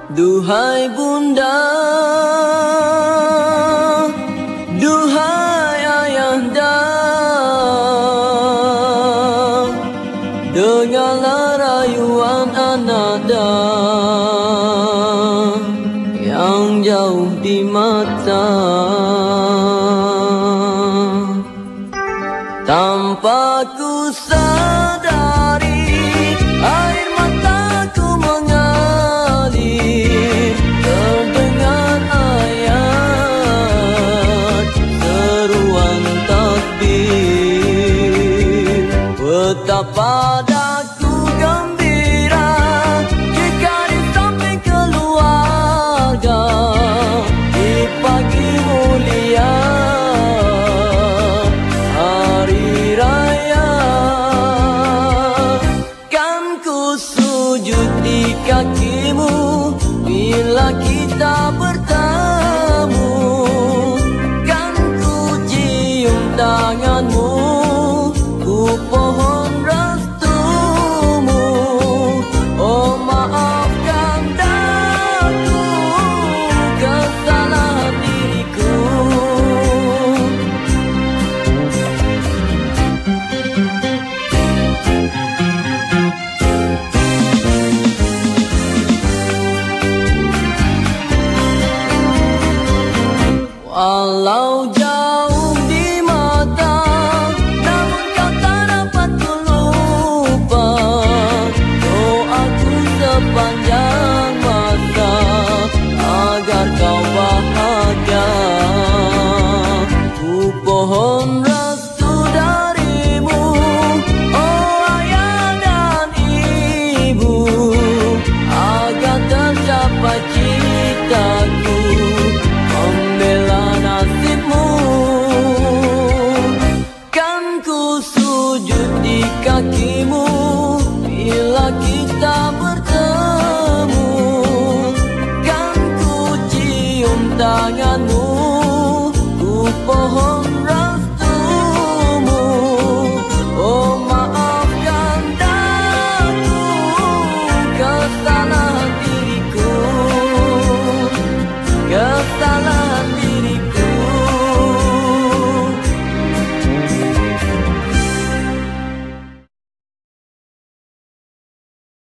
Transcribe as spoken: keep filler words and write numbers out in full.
Duhai bunda, duhai ayahanda, dengarlah rayuan ananda yang jauh di mata. Tanpa ku sadari air mataku mengalir, terdengar ayat seruan takbir. Betapa daku gembira jika di samping keluarga di pagi mulia kakimu bila kita bertemu, kan ku cium tanganmu, ku pohon restumu. Oh maafkan daku kesalahan diriku. Walau jauh di mata, namun kau tak dapat ku lupa. Doaku sepanjang masa agar kau bahagia. Ku pohon restu darimu, oh ayah dan ibu, agar tercapai citaku membela nasibmu. Kan ku sujud di kaki